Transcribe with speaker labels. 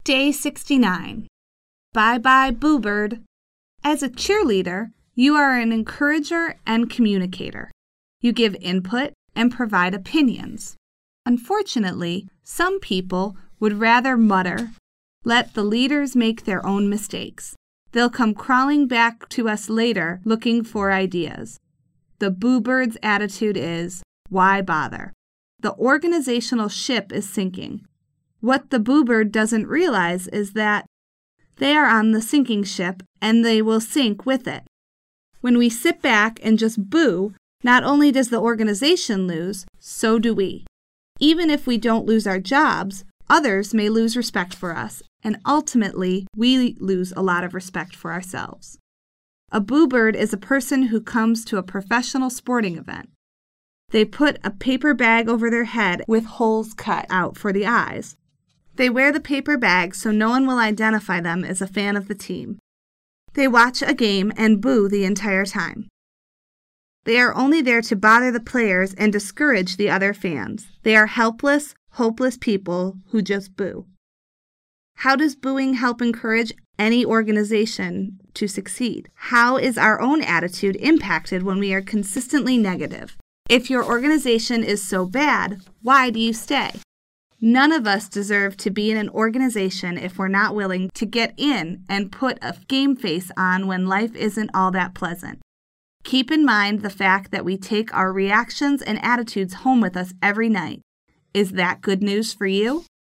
Speaker 1: Day 69. Bye-bye, Boo Bird. As a cheerleader, you are an encourager and communicator. You give input and provide opinions. Unfortunately, some people would rather mutter, let the leaders make their own mistakes. They'll come crawling back to us later looking for ideas. The Boo Bird's attitude is, why bother? The organizational ship is sinking. What the Boo Bird doesn't realize is that they are on the sinking ship and they will sink with it. When we sit back and just boo, not only does the organization lose, so do we. Even if we don't lose our jobs, others may lose respect for us, and ultimately, we lose a lot of respect for ourselves. A Boo Bird is a person who comes to a professional sporting event. They put a paper bag over their head with holes cut out for the eyes. They wear the paper bag so no one will identify them as a fan of the team. They watch a game and boo the entire time. They are only there to bother the players and discourage the other fans. They are helpless, hopeless people who just boo. How does booing help encourage any organization to succeed? How is our own attitude impacted when we are consistently negative? If your organization is so bad, why do you stay? None of us deserve to be in an organization if we're not willing to get in and put a game face on when life isn't all that pleasant. Keep in mind the fact that we take our reactions and attitudes home with us every night. Is that good news for you?